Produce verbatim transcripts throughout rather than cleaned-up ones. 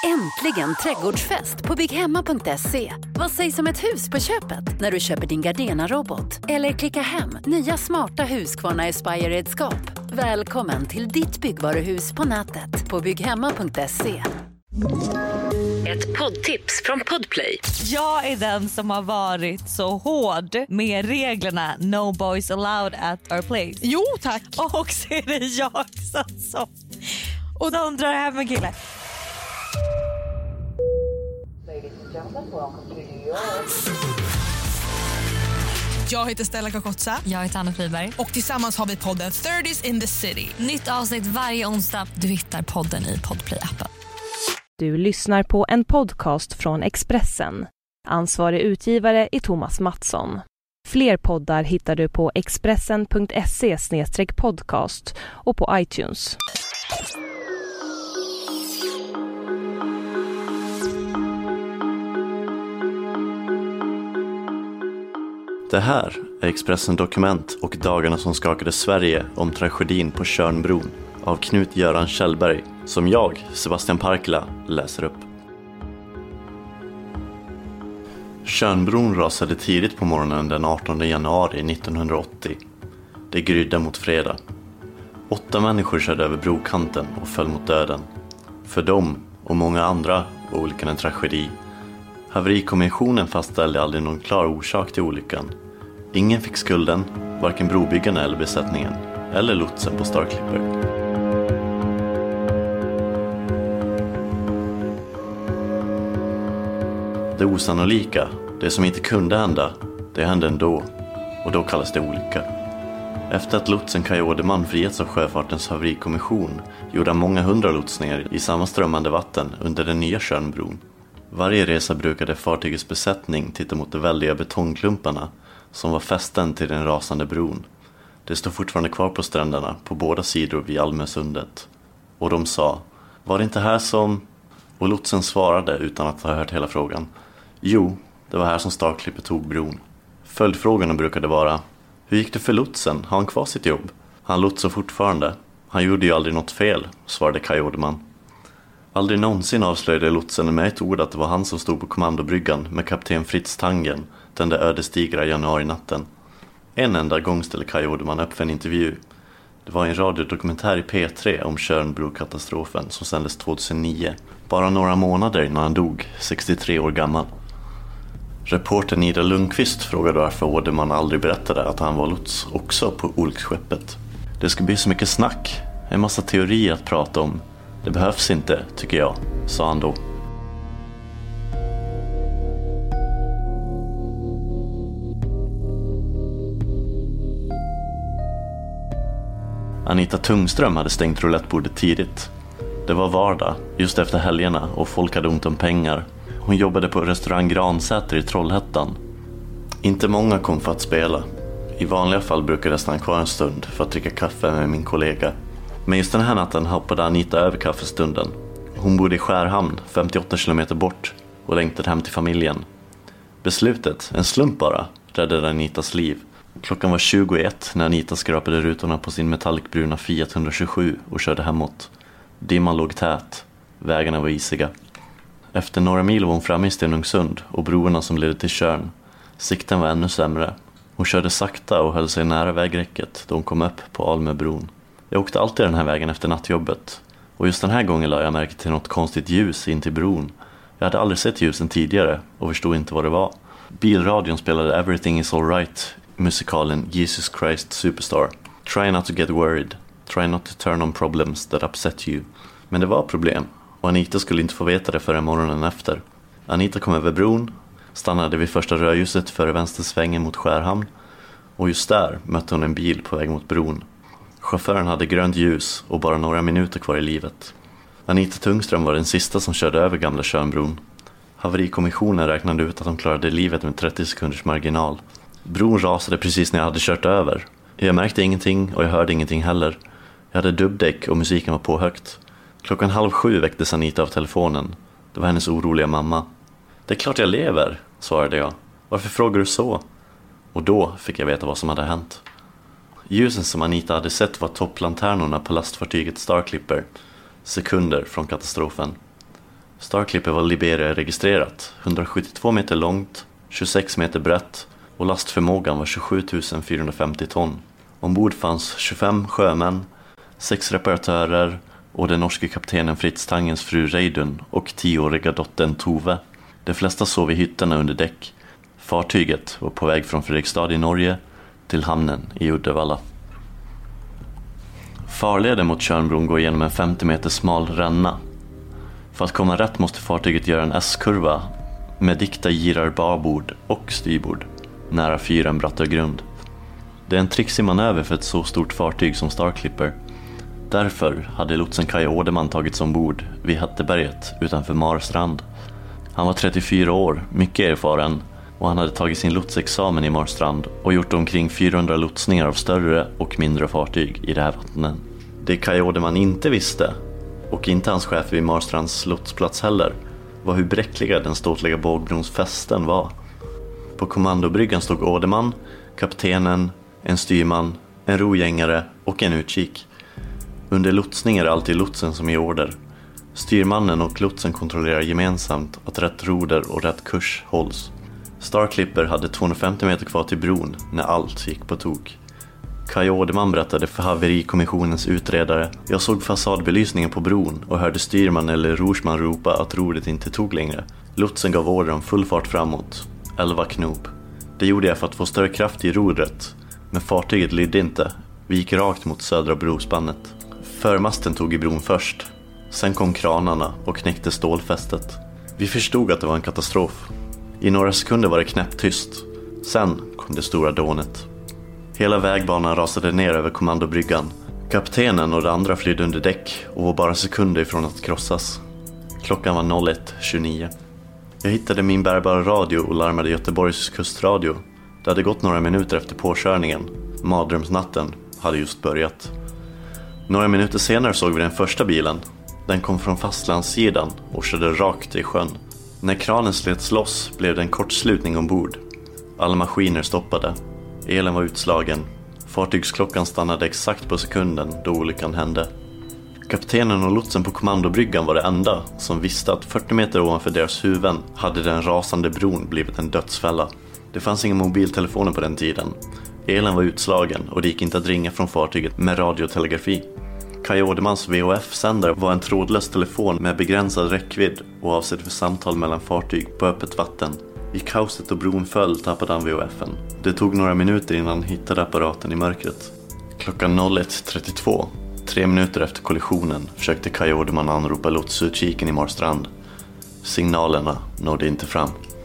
Äntligen trädgårdsfest på bygghemma punkt se. Vad sägs om ett hus på köpet när du köper din Gardena-robot? Eller klicka hem nya smarta Husqvarna Aspire-redskap. Välkommen till ditt byggvaruhus på nätet på bygghemma punkt se. Ett poddtips från Podplay. Jag är den som har varit så hård med reglerna No boys allowed at our place. Jo, tack. Och så är det jag som, som, och de drar hem en kille. Jag heter Stella Kakotsa. Jag heter Anna Friberg. Och tillsammans har vi podden thirties in the city. Nytt avsnitt varje onsdag. Du hittar podden i Podplay-appen. Du lyssnar på en podcast från Expressen. Ansvarig utgivare är Thomas Mattsson. Fler poddar hittar du på expressen punkt se slash podcast och på iTunes. Det här är Expressen Dokument och dagarna som skakade Sverige om tragedin på Tjörnbron av Knut-Göran Kjellberg, som jag, Sebastian Parkla, läser upp. Tjörnbron rasade tidigt på morgonen den artonde januari nittonhundraåttio. Det grydde mot fredag. Åtta människor körde över brokanten och föll mot döden. För dem och många andra var olyckan en tragedi. Haverikommissionen fastställde aldrig någon klar orsak till olyckan. Ingen fick skulden, varken brobyggarna eller besättningen, eller lotsen på Star Clipper. Det osannolika, det som inte kunde hända, det hände ändå, och då kallas det olycka. Efter att lotsen Kaj Åderman friats av Sjöfartens haverikommission gjorde många hundra lotsningar i samma strömmande vatten under den nya Tjörnbron. Varje resa brukade fartygets besättning titta mot de väldiga betongklumparna som var fästen till den rasande bron. Det stod fortfarande kvar på stränderna på båda sidor vid Almösundet. Och de sa, var det inte här som... Och lotsen svarade utan att ha hört hela frågan. Jo, det var här som Star Clipper tog bron. Följdfrågorna brukade vara, hur gick det för lotsen? Har han kvar sitt jobb? Han lotsar fortfarande. Han gjorde ju aldrig något fel, svarade Kaj Åderman. Aldrig någonsin avslöjade lotsen med ett ord att det var han som stod på kommandobryggan med kapten Fritz Tangen den där ödesdigra januari-natten. En enda gång ställde Kaj Åderman upp för en intervju. Det var en radiodokumentär i P tre om Tjörnbrokatastrofen som sändes tjugohundranio, bara några månader innan han dog, sextiotre år gammal. Reportern Ida Lundqvist frågade varför Åderman aldrig berättade att han var lots också på olycksskeppet. Det ska bli så mycket snack, en massa teorier att prata om. Det behövs inte, tycker jag, sa han då. Anita Tungström hade stängt roulettebordet tidigt. Det var vardag, just efter helgerna, och folk hade ont om pengar. Hon jobbade på restaurang Gransäter i Trollhättan. Inte många kom för att spela. I vanliga fall brukade jag stanna kvar en stund för att dricka kaffe med min kollega. Men just den här natten hoppade Anita över kaffestunden. Hon bodde i Skärhamn, femtioåtta kilometer bort, och längtade hem till familjen. Beslutet, en slump bara, räddade Anitas liv. Klockan var tjugoett när Anita skrapade rutorna på sin metallicbruna Fiat etthundratjugosju och körde hemåt. Dimman låg tät, vägarna var isiga. Efter några mil var hon framme i Stenungsund och broarna som ledde till Tjörn. Sikten var ännu sämre. Hon körde sakta och höll sig nära vägräcket då hon kom upp på Almöbron. Jag åkte alltid den här vägen efter nattjobbet. Och just den här gången la jag märke till något konstigt ljus in till bron. Jag hade aldrig sett ljusen tidigare och förstod inte vad det var. Bilradion spelade Everything is Alright, musikalen Jesus Christ Superstar. Try not to get worried. Try not to turn on problems that upset you. Men det var problem. Och Anita skulle inte få veta det förrän morgonen efter. Anita kom över bron, stannade vid första rödljuset före vänstersvängen mot Skärhamn. Och just där mötte hon en bil på väg mot bron. Chauffören hade grönt ljus och bara några minuter kvar i livet. Anita Tungström var den sista som körde över gamla Tjörnbron. Haverikommissionen räknade ut att de klarade livet med trettio sekunders marginal. Bron rasade precis när jag hade kört över. Jag märkte ingenting och jag hörde ingenting heller. Jag hade dubbdäck och musiken var på högt. Klockan halv sju väcktes Anita av telefonen. Det var hennes oroliga mamma. Det är klart jag lever, svarade jag. Varför frågar du så? Och då fick jag veta vad som hade hänt. Ljusen som Anita hade sett var topplanternorna på lastfartyget Star Clipper, sekunder från katastrofen. Star Clipper var Liberia-registrerat, hundrasjuttiotvå meter långt, tjugosex meter brett och lastförmågan var tjugosju tusen fyrahundrafemtio ton. Ombord fanns tjugofem sjömän, sex reparatörer och den norske kaptenen Fritz Tangens fru Reidun och tioåriga dottern Tove. De flesta sov i hytterna under däck. Fartyget var på väg från Fredrikstad i Norge till hamnen i Uddevalla. Farleden mot Tjörnbron går genom en femtio meter smal ränna. För att komma rätt måste fartyget göra en S-kurva med dikta girar babord och styrbord nära fyren Brattö grund. Det är en trixig manöver för ett så stort fartyg som Star Clipper. Därför hade lotsen Kaj Åderman tagits ombord vid Hätteberget utanför Marstrand. Han var trettiofyra år, mycket erfaren, och han hade tagit sin lotsexamen i Marstrand och gjort omkring fyrahundra lotsningar av större och mindre fartyg i det här vattnen. Det Kaj Åderman inte visste, och inte hans chef vid Marstrands lotsplats heller, var hur bräckliga den ståtliga bågbrons fästen var. På kommandobryggan stod Åderman, kaptenen, en styrman, en rogängare och en utkik. Under lotsning är det alltid lotsen som är order. Styrmannen och lotsen kontrollerar gemensamt att rätt roder och rätt kurs hålls. Star Clipper hade tvåhundrafemtio meter kvar till bron när allt gick på tok. Kaj Åderman berättade för haverikommissionens utredare: jag såg fasadbelysningen på bron och hörde styrman eller rorsman ropa att rodet inte tog längre. Lotsen gav order om full fart framåt, elva knop. Det gjorde jag för att få större kraft i rodret, men fartyget lydde inte. Vi gick rakt mot södra brospannet. Förmasten tog i bron först. Sen kom kranarna och knäckte stålfästet. Vi förstod att det var en katastrof. I några sekunder var det knäpptyst. Sen kom det stora dånet. Hela vägbanan rasade ner över kommandobryggan. Kaptenen och de andra flydde under däck och var bara sekunder ifrån att krossas. Klockan var noll ett tjugonio. Jag hittade min bärbara radio och larmade Göteborgs kustradio. Det hade gått några minuter efter påkörningen. Mardrömsnatten hade just börjat. Några minuter senare såg vi den första bilen. Den kom från fastlandssidan och körde rakt i sjön. När kranen slets loss blev det en kortslutning ombord. Alla maskiner stoppade. Elen var utslagen. Fartygsklockan stannade exakt på sekunden då olyckan hände. Kaptenen och lotsen på kommandobryggan var det enda som visste att fyrtio meter ovanför deras huvuden hade den rasande bron blivit en dödsfälla. Det fanns inga mobiltelefoner på den tiden. Elen var utslagen och det gick inte att ringa från fartyget med radiotelegrafi. Kaj Ådermans V H F-sändare var en trådlös telefon med begränsad räckvidd och avsedd för samtal mellan fartyg på öppet vatten. I kaoset och bron föll tappade han V H F-en. Det tog några minuter innan han hittade apparaten i mörkret. Klockan noll ett trettiotvå, tre minuter efter kollisionen, försökte Kaj Åderman anropa lotsutkiken i Marstrand. Signalerna nådde inte fram.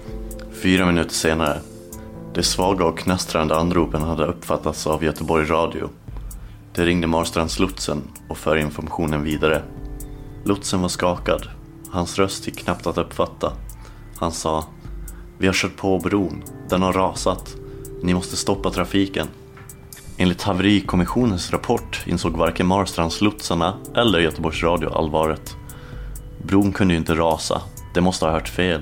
Fyra minuter senare. De svaga och knastrande anropen hade uppfattats av Göteborg Radio. Det ringde Marstrandslotsen och för informationen vidare. Lotsen var skakad. Hans röst gick knappt att uppfatta. Han sa: vi har kört på bron. Den har rasat. Ni måste stoppa trafiken. Enligt haverikommissionens rapport insåg varken Marstrandslotsarna eller Göteborgs Radio allvaret. Bron kunde ju inte rasa. Det måste ha hört fel.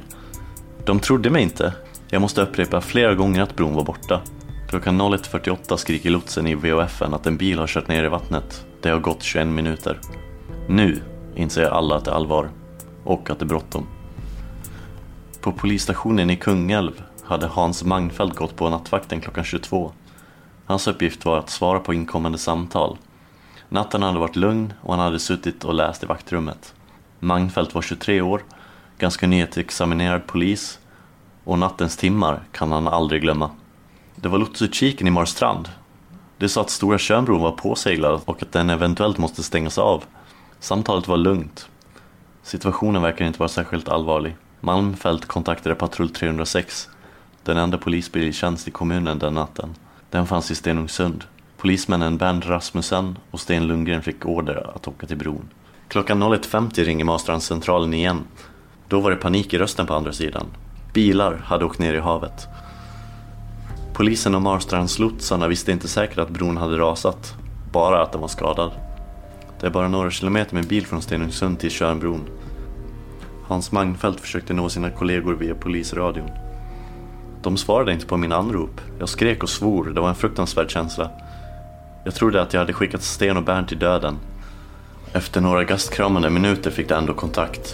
De trodde mig inte. Jag måste upprepa flera gånger att bron var borta. Klockan noll ett fyrtioåtta skriker lotsen i V H F-en att en bil har kört ner i vattnet. Det har gått tjugoen minuter. Nu inser alla att det är allvar. Och att det är bråttom. På polisstationen i Kungälv hade Hans Magnfeldt gått på nattvakten klockan tjugotvå. Hans uppgift var att svara på inkommande samtal. Natten hade varit lugn och han hade suttit och läst i vaktrummet. Magnfeldt var tjugotre år, ganska nyexaminerad polis, och nattens timmar kan han aldrig glömma. Det var lotsutkiken i Marstrand. Det sa att Stora Tjörnbron var påseglad och att den eventuellt måste stängas av. Samtalet var lugnt. Situationen verkar inte vara särskilt allvarlig. Malmfält kontaktade patrull trehundrasex, den enda polisbil i tjänst i kommunen den natten. Den fanns i Stenungsund. Polismännen Bernd Rasmussen och Sten Lundgren fick order att åka till bron. Klockan noll ett femtio ringer Marstrandscentralen igen. Då var det panik i rösten på andra sidan. Bilar hade åkt ner i havet. Polisen och Marstrandslotsarna visste inte säkert att bron hade rasat, bara att den var skadad. Det är bara några kilometer med bil från Stenungsund till Tjörnbron. Hans Magnfeldt försökte nå sina kollegor via polisradion. De svarade inte på min anrop. Jag skrek och svor, det var en fruktansvärd känsla. Jag trodde att jag hade skickat Sten och Bernt till döden. Efter några gastkramande minuter fick de ändå kontakt.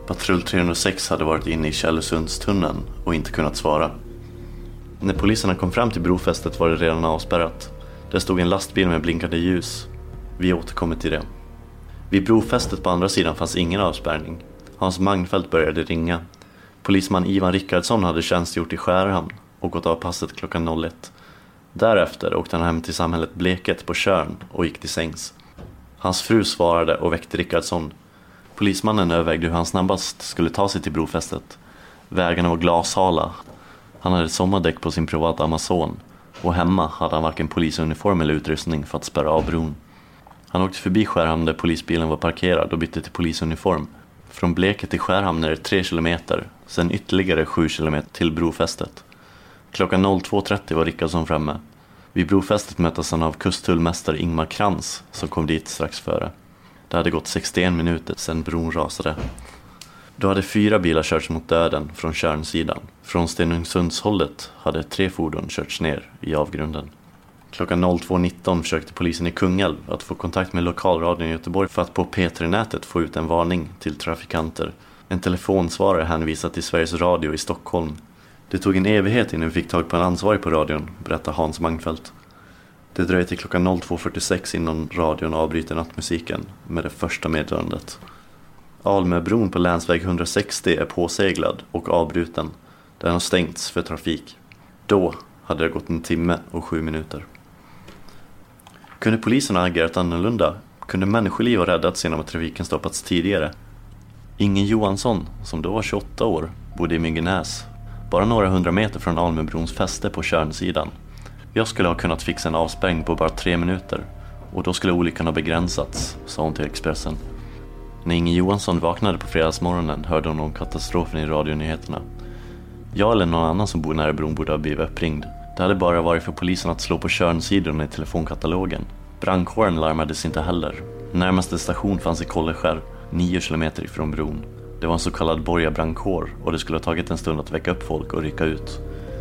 Patrull tre noll sex hade varit inne i Källesundstunneln och inte kunnat svara. När poliserna kom fram till brofästet var det redan avspärrat. Där stod en lastbil med blinkande ljus. Vi återkommer till det. Vid brofästet på andra sidan fanns ingen avspärrning. Hans Magnfeldt började ringa. Polisman Ivan Rickardsson hade tjänstgjort i Skärhamn och gått av passet klockan noll ett. Därefter åkte han hem till samhället Bleket på Tjörn och gick till sängs. Hans fru svarade och väckte Rickardsson. Polismannen övervägde hur han snabbast skulle ta sig till brofästet. Vägarna var glashala. Han hade sommardäck på sin privata Amazon och hemma hade han varken polisuniform eller utrustning för att spärra av bron. Han åkte förbi Skärhamn där polisbilen var parkerad och bytte till polisuniform. Från Bleket till Skärhamn är det tre kilometer, sen ytterligare sju kilometer till brofästet. Klockan två trettio var Rickardsson framme. Vid brofästet möttes han av kusttullmästare Ingmar Krantz som kom dit strax före. Det hade gått sextioen minuter sedan bron rasade. Då hade fyra bilar körts mot döden från Tjörnsidan. Från Stenungsundshållet hade tre fordon körts ner i avgrunden. Klockan två nitton försökte polisen i Kungälv att få kontakt med lokalradion i Göteborg för att på P tre-nätet få ut en varning till trafikanter. En telefonsvarare hänvisade till Sveriges Radio i Stockholm. Det tog en evighet innan vi fick tag på en ansvarig på radion, berättar Hans Magnfeldt. Det dröjde till klockan två fyrtiosex innan radion avbryter nattmusiken med det första meddelandet. Almöbron på länsväg hundrasextio är påseglad och avbruten. Den har stängts för trafik. Då hade det gått en timme och sju minuter. Kunde polisen ha agerat annorlunda? Kunde människoliv ha räddats genom att trafiken stoppats tidigare? Ingen Johansson, som då var tjugoåtta år, bodde i Myggenäs, bara några hundra meter från Almöbrons fäste på Tjörnsidan. Jag skulle ha kunnat fixa en avspärrning på bara tre minuter och då skulle olyckan ha begränsats, sa hon till Expressen. När Ingen Johansson vaknade på fredagsmorgonen hörde hon om katastrofen i radionyheterna. Jag eller någon annan som bor nära bron borde ha blivit uppringd. Det hade bara varit för polisen att slå på Tjörnsidorna i telefonkatalogen. Brandkåren larmades inte heller. Närmaste station fanns i Kolleskär, nio kilometer ifrån bron. Det var en så kallad borgarbrandkår och det skulle ha tagit en stund att väcka upp folk och rycka ut.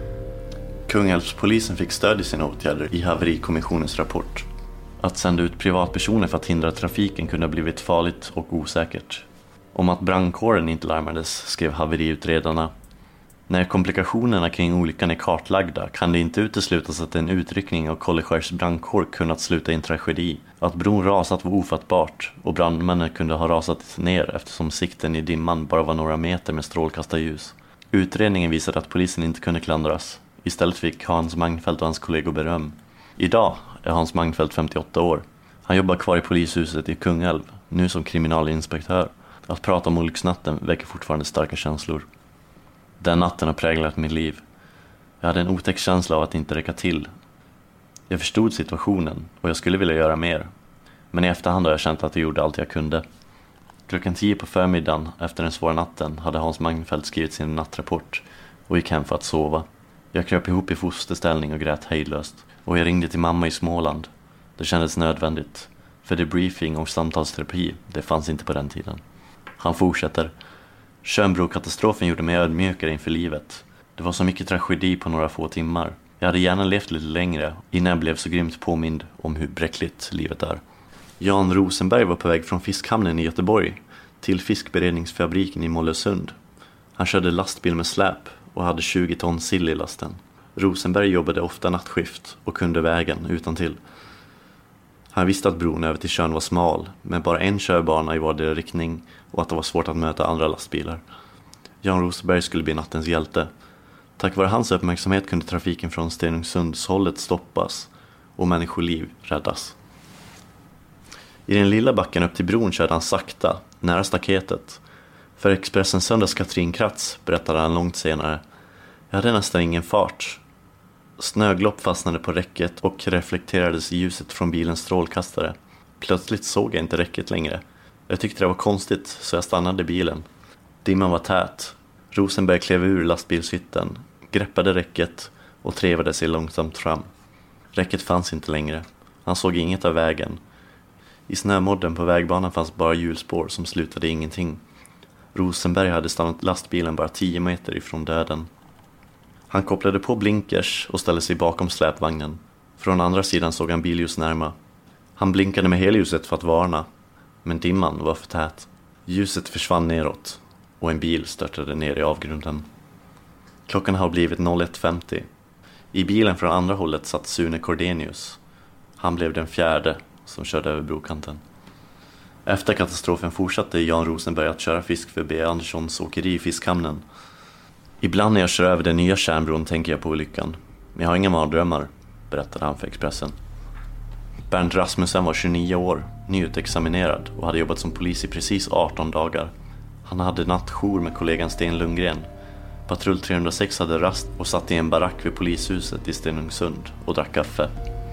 Kungälvspolisen fick stöd i sina åtgärder i haverikommissionens rapport. Att sända ut privatpersoner för att hindra trafiken kunde ha blivit farligt och osäkert. Om att brandkåren inte larmades skrev haveriutredarna. När komplikationerna kring olyckan är kartlagda kan det inte uteslutas att en utryckning av Kolleskärs brandkår kunnat sluta i en tragedi. Att bron rasat var ofattbart och brandmännen kunde ha rasat ner eftersom sikten i dimman bara var några meter med strålkastarljus. Utredningen visade att polisen inte kunde klandras. Istället fick Hans Magnfeldt och hans kollegor beröm. Idag är Hans Magnfeldt femtioåtta år. Han jobbar kvar i polishuset i Kungälv, nu som kriminalinspektör. Att prata om olycksnatten väcker fortfarande starka känslor. Den natten har präglat mitt liv. Jag hade en otäck känsla av att inte räcka till. Jag förstod situationen och jag skulle vilja göra mer. Men i efterhand har jag känt att jag gjorde allt jag kunde. Klockan tio på förmiddagen efter den svåra natten hade Hans Magnfeldt skrivit sin nattrapport och gick hem för att sova. Jag kröp ihop i fosterställning och grät hejdlöst. Och jag ringde till mamma i Småland. Det kändes nödvändigt. För debriefing och samtalsterapi, det fanns inte på den tiden. Han fortsätter. Tjörnbrokatastrofen gjorde mig ödmjukare inför livet. Det var så mycket tragedi på några få timmar. Jag hade gärna levt lite längre innan jag blev så grymt påmind om hur bräckligt livet är. Jan Rosenberg var på väg från fiskhamnen i Göteborg till fiskberedningsfabriken i Mollösund. Han körde lastbil med släp och hade tjugo ton sill i lasten. Rosenberg jobbade ofta nattskift och kunde vägen utan till. Han visste att bron över till Tjörn var smal, med bara en körbana i vardera riktning och att det var svårt att möta andra lastbilar. Jan Rosenberg skulle bli nattens hjälte. Tack vare hans uppmärksamhet kunde trafiken från Stenungsundshållet stoppas och människoliv räddas. I den lilla backen upp till bron körde han sakta, nära staketet. För Expressens söndags Katrin Kratz berättade han långt senare. Jag hade nästan ingen fart. Snöglopp fastnade på räcket och reflekterades i ljuset från bilens strålkastare. Plötsligt såg jag inte räcket längre. Jag tyckte det var konstigt så jag stannade bilen. Dimman var tät. Rosenberg klev ur lastbilshytten, greppade räcket och trevade sig långsamt fram. Räcket fanns inte längre. Han såg inget av vägen. I snömodden på vägbanan fanns bara hjulspår som slutade ingenting. Rosenberg hade stannat lastbilen bara tio meter ifrån döden. Han kopplade på blinkers och ställde sig bakom släpvagnen. Från andra sidan såg han billjus närma. Han blinkade med helljuset för att varna. Men dimman var för tät. Ljuset försvann neråt. och en bil störtade ner i avgrunden. Klockan har blivit ett femtio. I bilen från andra hållet satt Sune Cordenius. Han blev den fjärde som körde över brokanten. Efter katastrofen fortsatte Jan Rosenberg att köra fisk för B. Anderssons åkeri i Fiskhamnen. Ibland när jag kör över den nya Tjärnbron tänker jag på olyckan. Men jag har inga mardrömmar, berättade han för Expressen. Bernt Rasmussen var tjugonio år, nyutexaminerad och hade jobbat som polis i precis arton dagar. Han hade nattjour med kollegan Sten Lundgren. Patrull trehundrasex hade rast och satt i en barack vid polishuset i Stenungsund och drack kaffe.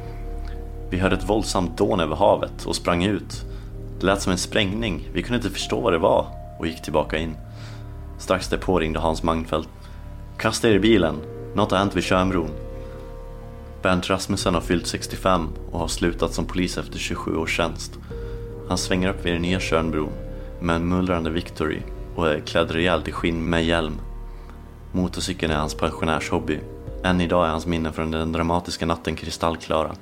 Vi hörde ett våldsamt dån över havet och sprang ut. Det lät som en sprängning, vi kunde inte förstå vad det var och gick tillbaka in. Strax därpå ringde Hans Magnfeldt. Kasta er i bilen, något har hänt vid Tjärnbron. Bernt Rasmussen har fyllt sextiofem och har slutat som polis efter tjugosju års tjänst. Han svänger upp vid den nya Tjärnbron med en mullrande Victory och är klädd rejält i skinn med hjälm. Motorcykeln är hans pensionärshobby. Än idag är hans minnen från den dramatiska natten kristallklara.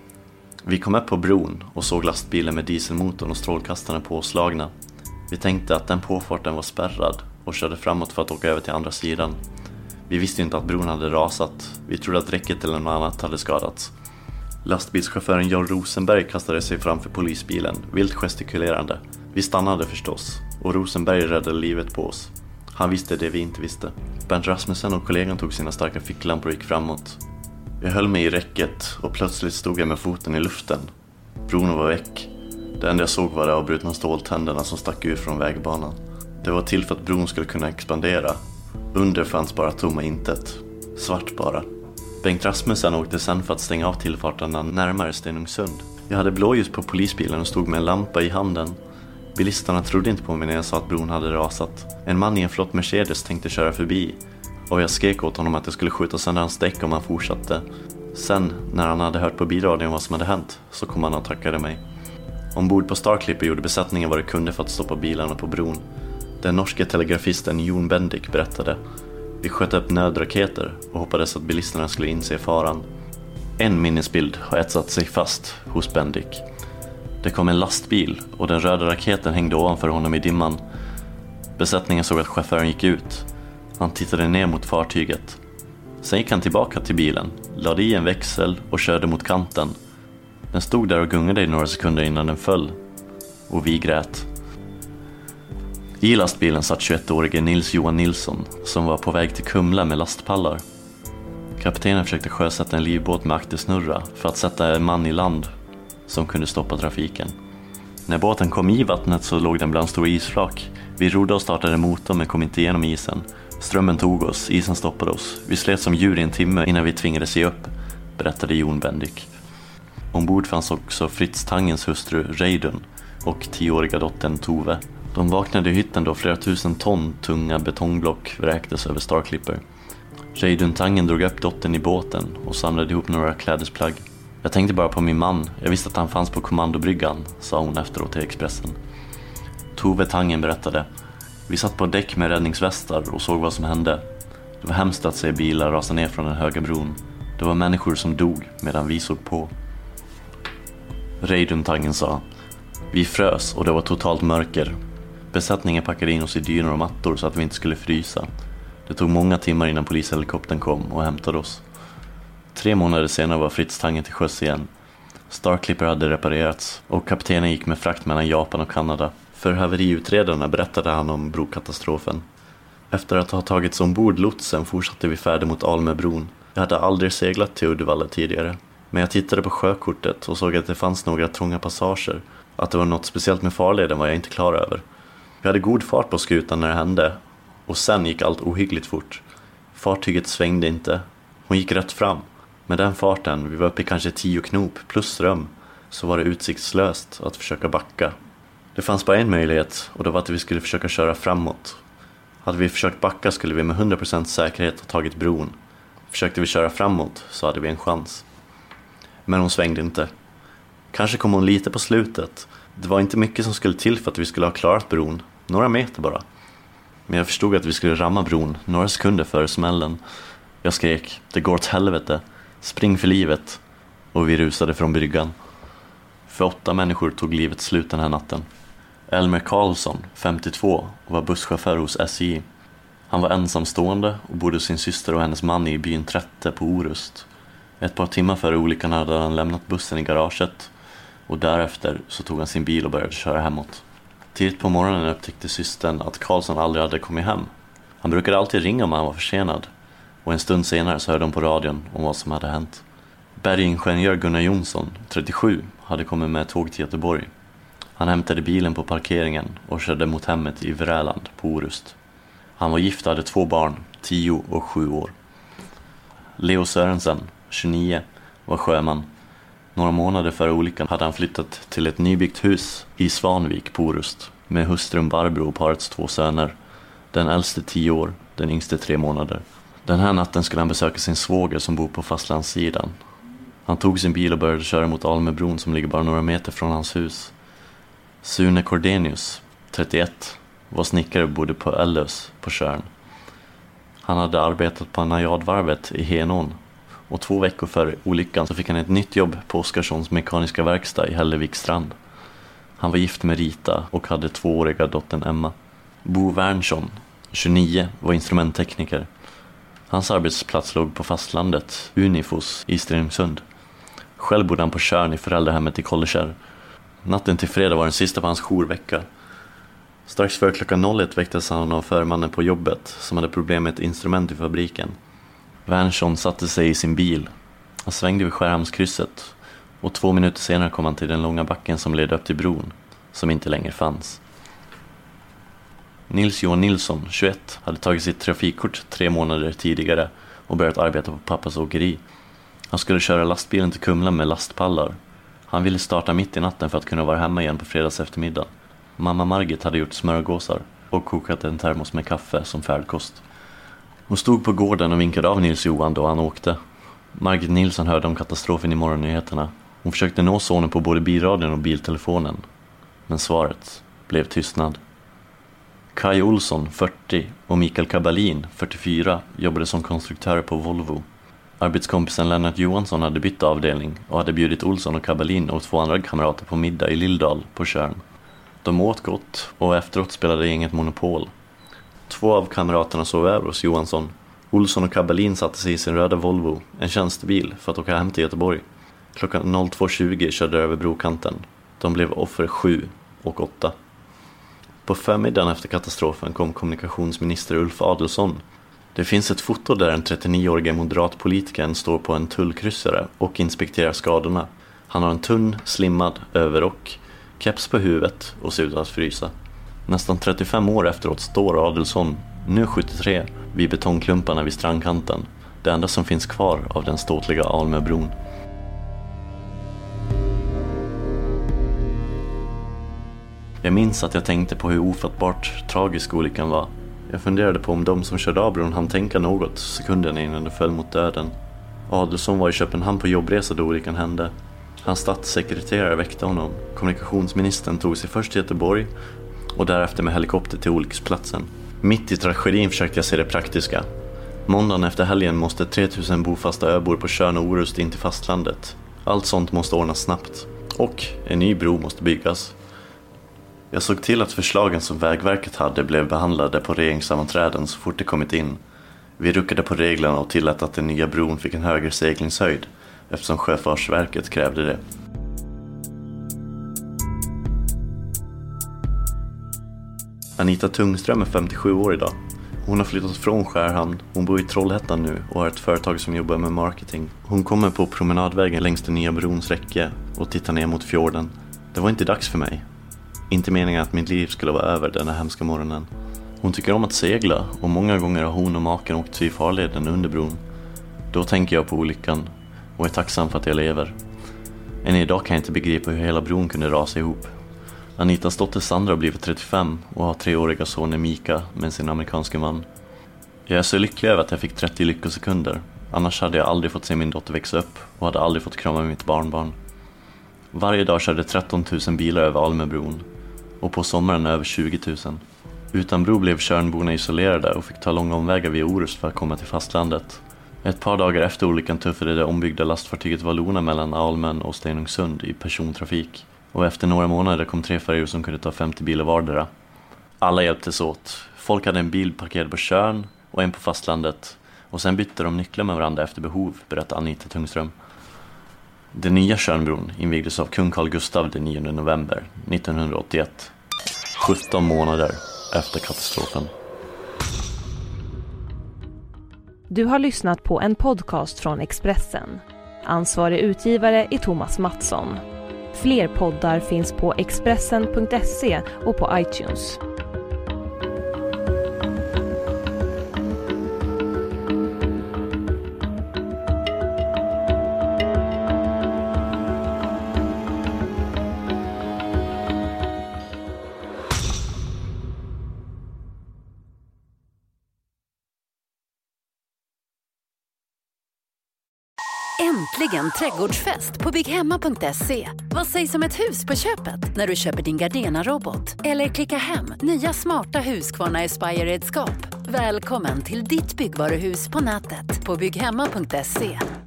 Vi kom upp på bron och såg lastbilen med dieselmotorn och strålkastarna påslagna. Vi tänkte att den påfarten var spärrad och körde framåt för att åka över till andra sidan. Vi visste inte att bron hade rasat. Vi trodde att räcket eller något annat hade skadats. Lastbilschauffören Jan Rosenberg kastade sig framför polisbilen, vilt gestikulerande. Vi stannade förstås och Rosenberg räddade livet på oss. Han visste det vi inte visste. Bernt Rasmussen och kollegan tog sina starka ficklampor och gick framåt. Jag höll mig i räcket och plötsligt stod jag med foten i luften. Bron var väck. Det enda jag såg var de avbrutna ståltänderna som stack ut från vägbanan. Det var till för att bron skulle kunna expandera. Under fanns bara tomma intet. Svart bara. Bengt Rasmussen åkte sen för att stänga av tillfarterna närmare Stenungsund. Jag hade blåljus på polisbilen och stod med en lampa i handen. Bilisterna trodde inte på mig när jag sa att bron hade rasat. En man i en flott Mercedes tänkte köra förbi. Och jag skrek åt honom att jag skulle skjuta sönder hans däck om han fortsatte. Sen, när han hade hört på bilradion vad som hade hänt, så kom han och tackade mig. Ombord på Star Clipper gjorde besättningen vad de kunde för att stoppa bilarna på bron. Den norske telegrafisten Jon Bendik berättade. Vi sköt upp nödraketer och hoppades att bilisterna skulle inse faran. En minnesbild har etsat sig fast hos Bendik. Det kom en lastbil och den röda raketen hängde ovanför honom i dimman. Besättningen såg att chauffören gick ut. Han tittade ner mot fartyget. Sen gick han tillbaka till bilen, lade i en växel och körde mot kanten. Den stod där och gungade i några sekunder innan den föll. Och vi grät. I lastbilen satt tjugoettårige Nils Johan Nilsson som var på väg till Kumla med lastpallar. Kaptenen försökte sjösätta en livbåt med aktersnurra för att sätta en man i land som kunde stoppa trafiken. När båten kom i vattnet så låg den bland stora isflak. Vi rodde och startade motorn men kom inte igenom isen. Strömmen tog oss, isen stoppade oss. Vi slet som djur i en timme innan vi tvingades ge upp, berättade Jon Bendik. Ombord fanns också Fritz Tangens hustru Reidun och tioåriga dottern Tove. De vaknade i hytten då flera tusen ton tunga betongblock vräktes över Star Clipper. Reidun Tangen drog upp dottern i båten och samlade ihop några klädesplagg. Jag tänkte bara på min man, jag visste att han fanns på kommandobryggan, sa hon efteråt till Expressen. Tove Tangen berättade. Vi satt på däck med räddningsvästar och såg vad som hände. Det var hemskt att se bilar rasa ner från den höga bron. Det var människor som dog medan vi såg på. Reidun Tangen sa. Vi frös och det var totalt mörker. Besättningen packade in oss i dynor och mattor så att vi inte skulle frysa. Det tog många timmar innan polishelikoptern kom och hämtade oss. Tre månader senare var Fritz Tangen till sjöss igen. Star Clipper hade reparerats och kaptenen gick med frakt mellan Japan och Kanada. För haveriutredarna berättade han om brokatastrofen. Efter att ha tagits ombord lotsen fortsatte vi färd mot Almöbron. Jag hade aldrig seglat till Uddevalla tidigare. Men jag tittade på sjökortet och såg att det fanns några trånga passager. Att det var något speciellt med farleden var jag inte klar över. Jag hade god fart på skutan när det hände. Och sen gick allt ohyggligt fort. Fartyget svängde inte. Hon gick rätt fram. Med den farten, vi var uppe i kanske tio knop plus ström, så var det utsiktslöst att försöka backa. Det fanns bara en möjlighet och det var att vi skulle försöka köra framåt. Hade vi försökt backa skulle vi med hundra procent säkerhet ha tagit bron. Försökte vi köra framåt så hade vi en chans. Men hon svängde inte. Kanske kom hon lite på slutet. Det var inte mycket som skulle till för att vi skulle ha klarat bron. Några meter bara. Men jag förstod att vi skulle ramma bron några sekunder före smällen. Jag skrek, det går åt helvete. Spring för livet. Och vi rusade från bryggan. För åtta människor tog livet slut den här natten. Elmer Karlsson, femtiotvå, var busschaufför hos S J. Han var ensamstående och bodde hos sin syster och hennes man i byn Trätte på Orust. Ett par timmar före olyckan hade han lämnat bussen i garaget och därefter så tog han sin bil och började köra hemåt. Tidigt på morgonen upptäckte systern att Karlsson aldrig hade kommit hem. Han brukade alltid ringa om han var försenad och en stund senare så hörde de på radion om vad som hade hänt. Bergingenjör Gunnar Jonsson, trettiosju, hade kommit med tåg till Göteborg. Han hämtade bilen på parkeringen och körde mot hemmet i Vräland på Orust. Han var gift och hade två barn, tio och sju år. Leo Sörensen, tjugonio, var sjöman. Några månader före olyckan hade han flyttat till ett nybyggt hus i Svanvik på Orust med hustrun Barbro och parets två söner. Den äldste tio år, den yngste tre månader. Den här natten skulle han besöka sin svåger som bor på fastlandssidan. Han tog sin bil och började köra mot Almöbron som ligger bara några meter från hans hus. Sune Cordenius, trettioett, var snickare och bodde på Ellös på Tjörn. Han hade arbetat på Najadvarvet i Henån och två veckor före olyckan så fick han ett nytt jobb på Oskarssons mekaniska verkstad i Hällevikstrand. Han var gift med Rita och hade tvååriga dottern Emma. Bo Wernson, tjugonio, var instrumenttekniker. Hans arbetsplats låg på fastlandet, Unifos i Stenungsund. Själv bodde han på Tjörn i föräldrahemmet i Kollerkärr. Natten till fredag var den sista på hans jourvecka. Strax före klockan ett väcktes han av förmannen på jobbet som hade problem med ett instrument i fabriken. Wernson satte sig i sin bil. Han svängde vid Skärhamnskrysset och två minuter senare kom han till den långa backen som ledde upp till bron, som inte längre fanns. Nils Johan Nilsson, tjugoett, hade tagit sitt trafikkort tre månader tidigare och börjat arbeta på pappas åkeri. Han skulle köra lastbilen till Kumla med lastpallar. Han ville starta mitt i natten för att kunna vara hemma igen på fredags eftermiddag. Mamma Margit hade gjort smörgåsar och kokat en termos med kaffe som färdkost. Hon stod på gården och vinkade av Nils Johan då han åkte. Margit Nilsson hörde om katastrofen i morgonnyheterna. Hon försökte nå sonen på både bilradion och biltelefonen. Men svaret blev tystnad. Kai Olsson, fyrtio, och Mikael Kabalin, fyrtiofyra, jobbade som konstruktör på Volvo. Arbetskompisen Lennart Johansson hade bytt avdelning och hade bjudit Olsson och Kabalin och två andra kamrater på middag i Lilldal på Tjörn. De åt gott och efteråt spelade inget monopol. Två av kamraterna sov över hos Johansson. Olsson och Kabalin satte sig i sin röda Volvo, en tjänstebil, för att åka hem till Göteborg. Klockan två tjugo körde över brokanten. De blev offer sju och åtta. På förmiddagen efter katastrofen kom kommunikationsminister Ulf Adelsohn. Det finns ett foto där en trettionio-årige moderatpolitikern står på en tullkryssare och inspekterar skadorna. Han har en tunn, slimmad överrock, keps på huvudet och ser ut att frysa. Nästan trettiofem år efteråt står Adelsohn, nu sjuttiotre, vid betongklumparna vid strandkanten. Det enda som finns kvar av den ståtliga Almöbron. Jag minns att jag tänkte på hur ofattbart tragisk olyckan var. Jag funderade på om de som körde av bron hann tänka något sekunden innan det föll mot döden. Adelsohn var i Köpenhamn på jobbresa då olyckan hände. Hans statssekreterare väckte honom. Kommunikationsministern tog sig först till Göteborg och därefter med helikopter till olycksplatsen. Mitt i tragedin försökte jag se det praktiska. Måndagen efter helgen måste tre tusen bofasta öbor på Tjörn och Orust in till fastlandet. Allt sånt måste ordnas snabbt. Och en ny bro måste byggas. Jag såg till att förslagen som Vägverket hade blev behandlade på regeringssammanträden så fort det kommit in. Vi ruckade på reglerna och tillät att den nya bron fick en högre seglingshöjd eftersom Sjöfartsverket krävde det. Anita Tungström är femtiosju år idag. Hon har flyttat från Skärhamn. Hon bor i Trollhättan nu och har ett företag som jobbar med marketing. Hon kommer på promenadvägen längs den nya brons räcke och tittar ner mot fjorden. Det var inte dags för mig. Inte meningen att mitt liv skulle vara över den här hemska morgonen. Hon tycker om att segla och många gånger har hon och maken åkt i farleden under bron. Då tänker jag på olyckan och är tacksam för att jag lever. Än idag kan jag inte begripa hur hela bron kunde rasa ihop. Anitas dotter Sandra har blivit trettiofem och har treåriga sonen Mika med sin amerikanske man. Jag är så lycklig över att jag fick trettio lyckosekunder. Annars hade jag aldrig fått se min dotter växa upp och hade aldrig fått krama mitt barnbarn. Varje dag körde tretton tusen bilar över Almöbron och på sommaren över tjugo tusen. Utan bro blev Tjörnborna isolerade och fick ta långa omvägar via Orust för att komma till fastlandet. Ett par dagar efter olyckan tuffade det ombyggda lastfartyget Vallona mellan Almön och Stenungsund i persontrafik. Och efter några månader kom tre färjor som kunde ta femtio bilar vardera. Alla hjälptes åt. Folk hade en bil parkerad på Tjörn och en på fastlandet. Och sen bytte de nycklar med varandra efter behov, berättar Anita Tungström. Den nya Tjörnbron invigdes av kung Carl Gustaf den nionde november nittonhundraåttioett. sjutton månader efter katastrofen. Du har lyssnat på en podcast från Expressen. Ansvarig utgivare är Thomas Mattsson. Fler poddar finns på expressen punkt se och på iTunes. Äntligen trädgårdsfest på bygghemma punkt se. Vad sägs om ett hus på köpet när du köper din Gardena-robot? Eller klicka hem nya smarta Husqvarna Aspire-redskap. Välkommen till ditt byggvaruhus på nätet på bygghemma punkt se.